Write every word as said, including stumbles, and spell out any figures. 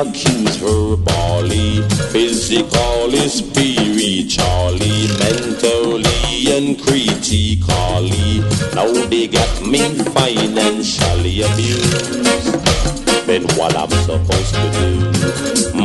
accused verbally, physically, spiritually, mentally, and critically. Now they got me financially abused. Then what I'm supposed to do?